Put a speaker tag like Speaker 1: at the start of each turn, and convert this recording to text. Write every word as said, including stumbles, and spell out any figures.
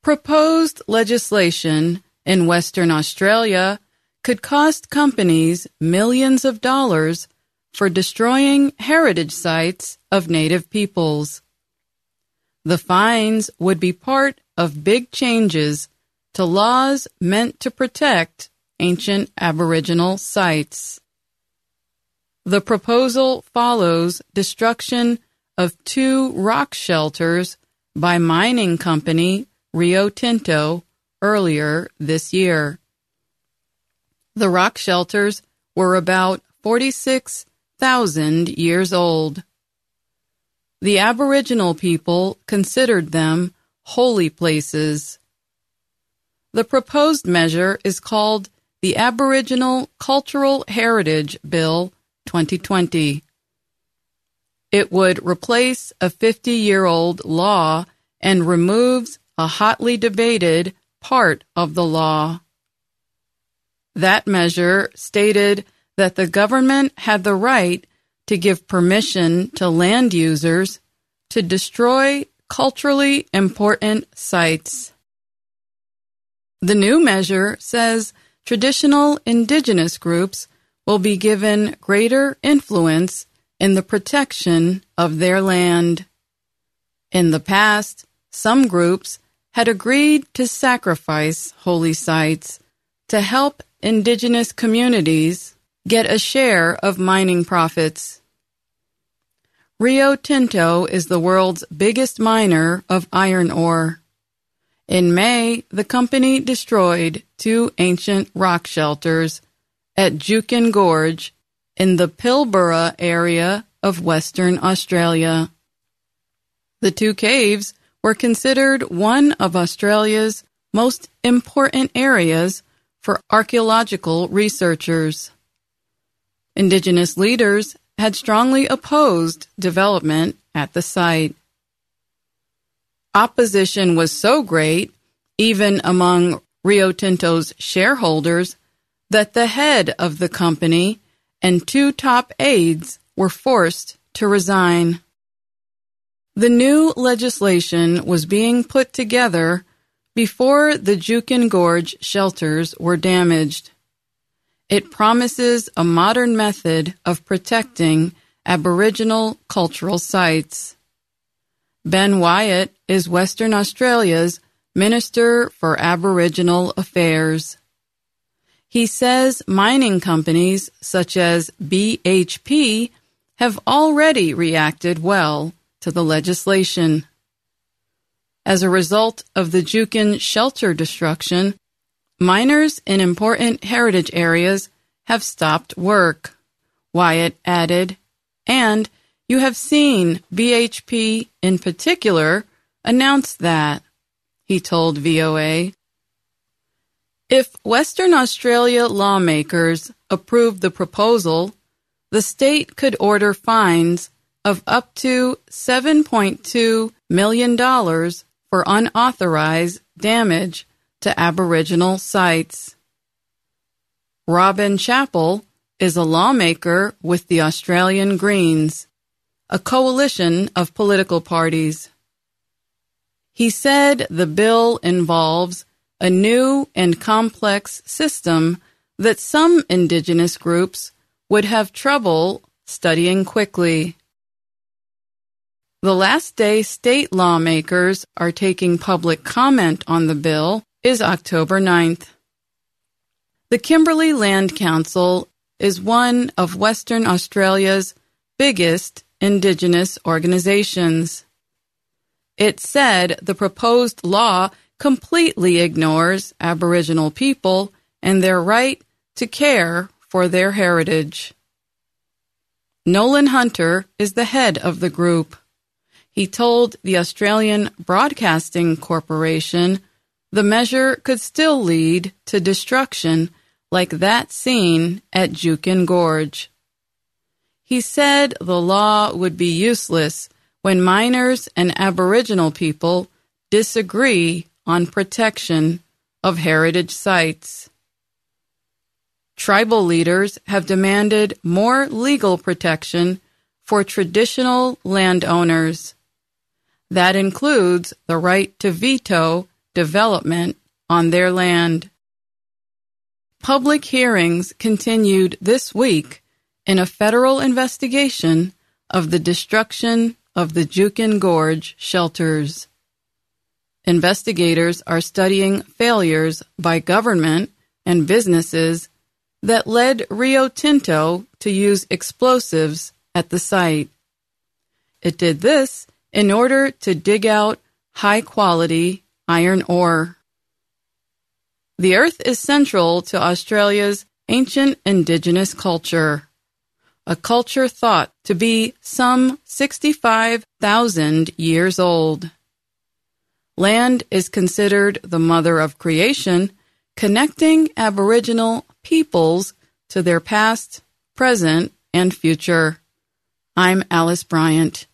Speaker 1: Proposed legislation in Western Australia could cost companies millions of dollars for destroying heritage sites of Native peoples. The fines would be part of big changes to laws meant to protect ancient Aboriginal sites. The proposal follows destruction of two rock shelters by mining company Rio Tinto earlier this year. The rock shelters were about forty-six thousand years old. The Aboriginal people considered them holy places. The proposed measure is called the Aboriginal Cultural Heritage Bill twenty twenty. It would replace a fifty-year-old law and removes a hotly debated part of the law. That measure stated that the government had the right to give permission to land users to destroy culturally important sites. The new measure says traditional indigenous groups will be given greater influence in the protection of their land. In the past, some groups had agreed to sacrifice holy sites to help indigenous communities get a share of mining profits. Rio Tinto is the world's biggest miner of iron ore. In May, the company destroyed two ancient rock shelters at Juukan Gorge in the Pilbara area of Western Australia. The two caves were considered one of Australia's most important areas for archaeological researchers. Indigenous leaders had strongly opposed development at the site. Opposition was so great, even among Rio Tinto's shareholders, that the head of the company and two top aides were forced to resign. The new legislation was being put together before the Juukan Gorge shelters were damaged. It promises a modern method of protecting Aboriginal cultural sites. Ben Wyatt is Western Australia's Minister for Aboriginal Affairs. He says mining companies such as B H P have already reacted well to the legislation. As a result of the Juukan shelter destruction, miners in important heritage areas have stopped work, Wyatt added, and you have seen B H P in particular announce that, he told V O A. If Western Australia lawmakers approve the proposal, the state could order fines of up to seven point two million dollars for unauthorized damage to Aboriginal sites. Robin Chappell is a lawmaker with the Australian Greens, a coalition of political parties. He said the bill involves a new and complex system that some Indigenous groups would have trouble studying quickly. The last day state lawmakers are taking public comment on the bill is October ninth. The Kimberley Land Council is one of Western Australia's biggest Indigenous organizations. It said the proposed law completely ignores Aboriginal people and their right to care for their heritage. Nolan Hunter is the head of the group. He told the Australian Broadcasting Corporation the measure could still lead to destruction like that seen at Juukan Gorge. He said the law would be useless when miners and Aboriginal people disagree on protection of heritage sites. Tribal leaders have demanded more legal protection for traditional landowners. That includes the right to veto development on their land. Public hearings continued this week in a federal investigation of the destruction of the Jukin Gorge shelters. Investigators are studying failures by government and businesses that led Rio Tinto to use explosives at the site. It did this in order to dig out high-quality iron ore. The Earth is central to Australia's ancient indigenous culture, a culture thought to be some sixty-five thousand years old. Land is considered the mother of creation, connecting Aboriginal peoples to their past, present, and future. I'm Alice Bryant.